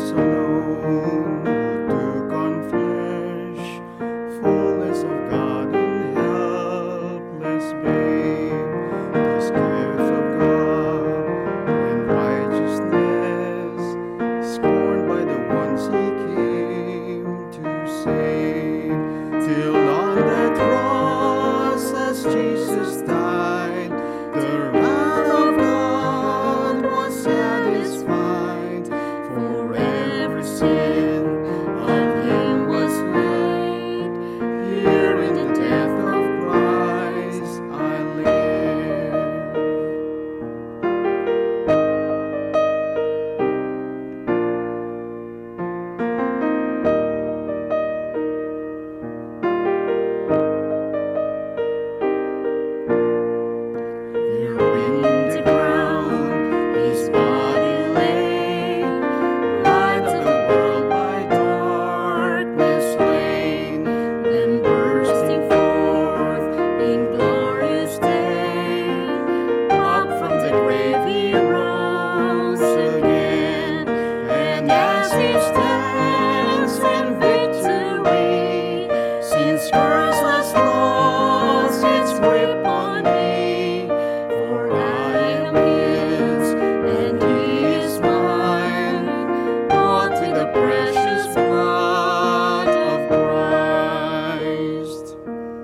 alone who took on flesh, fullness of God in helpless babe. This gift of God and righteousness, scorned by the ones He came to save. Till on that cross, as Jesus died, the wrath of God was satisfied. For every sin on Him was laid. Here in the death of Christ I live. There in the ground His body lay, light of the world by darkness slain, then bursting forth in glorious day, up from the grave He rose again. And as He stands in victory, since curse has lost its grip on me, for I am His and He is mine, bought with the precious blood of Christ.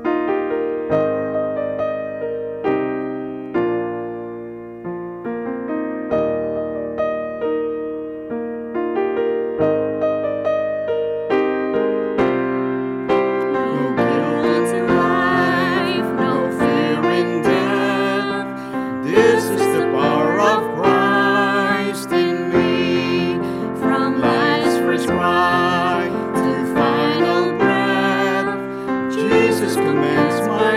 No guilt in life, no fear in death. This is the power of Christ in me. From life's first cry to final breath, Jesus commands my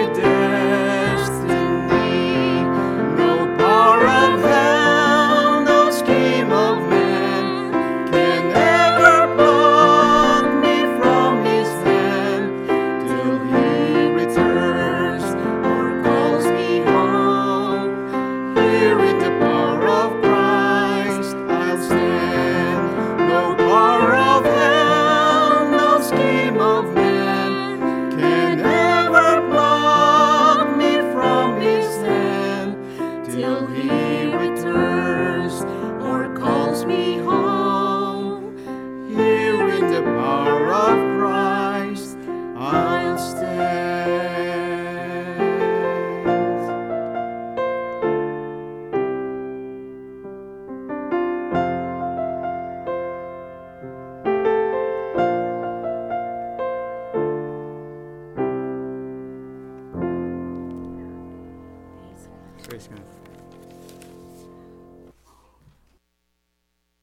destiny. No power of hell, no scheme of man can ever pluck me from His hand, till He returns or calls me home. Here in the power of Christ I'll stand. No power of hell, no scheme of man can ever pluck me from His hand, till He returns or calls me home. Here in the power of Christ I'll stand. Praise God.